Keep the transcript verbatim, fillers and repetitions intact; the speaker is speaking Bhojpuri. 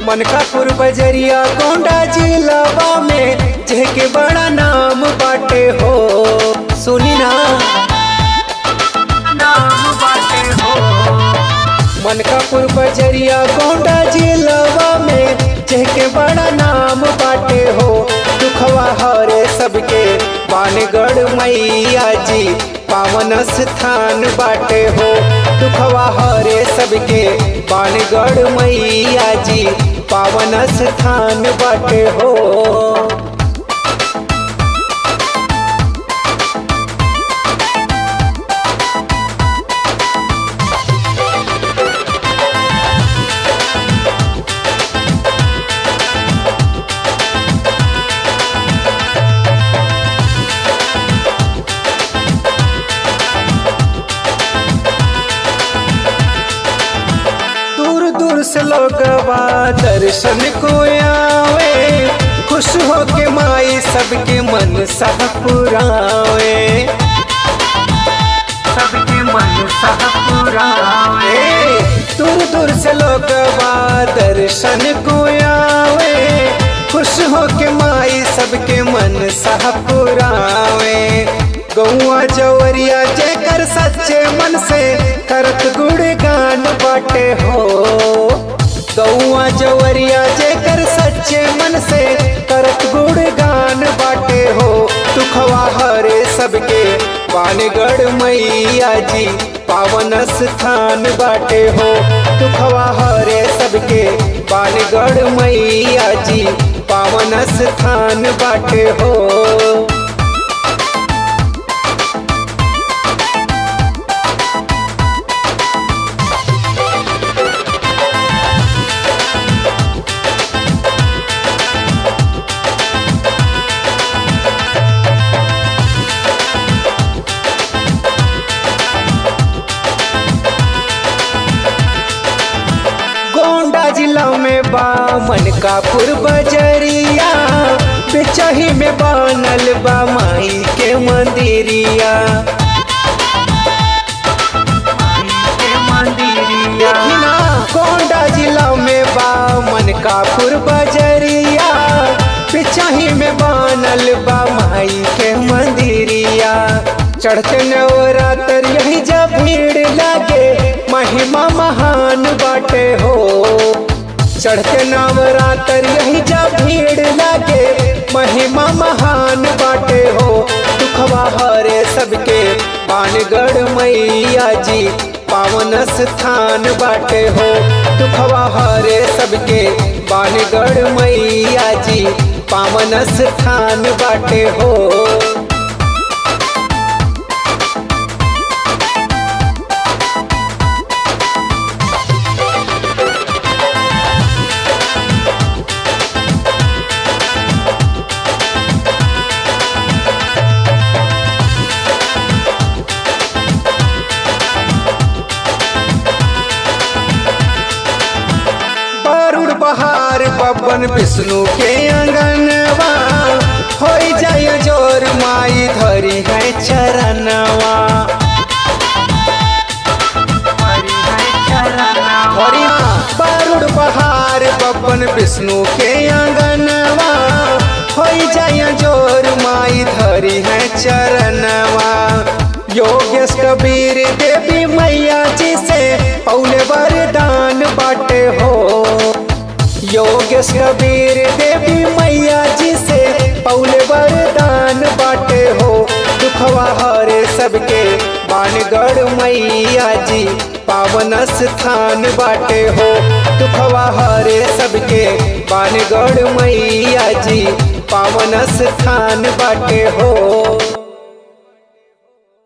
मनकापुर बजरिया गोंडा जिलावा में जेके बड़ा नाम बाटे हो। सुनी ना नाम बाटे हो। मनकापुर बजरिया गोंडा जिलावा में जेके बड़ा नाम बाटे हो। दुखवा हरे सबके बानगढ़ मैया जी पावन स्थान बाटे हो। दुखवा हरे सबके बानगढ़ मैया जी पावन स्थान बाटे हो। दूर से लोग दर्शन को आवे, खुश हो के माई सबके मन सब पुरावे, सबके मन सब पुरावे। दूर दूर से लोग दर्शन को आवे, खुश हो के माई सबके मन सब पुरावे। गौआ जवरिया जेकर सच्चे मन से करत गुणगान बाटे हो। गौआ जवरिया जेकर सच्चे मन से करत गुणगान बाटे हो। दुखवा हरे सबके बानगढ़ मैया जी पावन स्थान बाटे हो। दुखवा हरे सबके बानगढ़ मैया जी पावन स्थान बाटे हो। जिला में बा मनकापुर बजरिया, बेचही में बनल बा माई के मंदिरिया। देखिना गोंडा जिला में बा मनकापुर बजरिया, बेचही में बनल बा माई के मंदिरिया। चढ़ते नवरात्र यही जब भीड़ लागे महिमा महान बाटे हो। चढ़ते नवरात्र यही जब भीड़ लागे महिमा महान बाटे हो। दुखवा हरे सबके बानगढ़ मैया जी पावन स्थान बाटे हो। दुखवा हरे सबके बानगढ़ मैया जी पावन स्थान बाटे हो। बहार बबन विष्णु के अंगनवा, हो जाए जोर माई धरी है चरणवा। बारुड़ बहार बबन विष्णु के अंगनवा, हो जाए जोर माई धरी है चरणवा। योगेश कबीर देवी मैया जी से पौले वरदान बाटे हो। योगेश कबीर देवी मैया जी से पौले वरदान बाटे हो। दुखवा हरे सबके बानगढ़ मैया जी पावन स्थान बाटे हो। दुखवा हरे सबके बानगढ़ मैया जी पावन स्थान बाटे हो।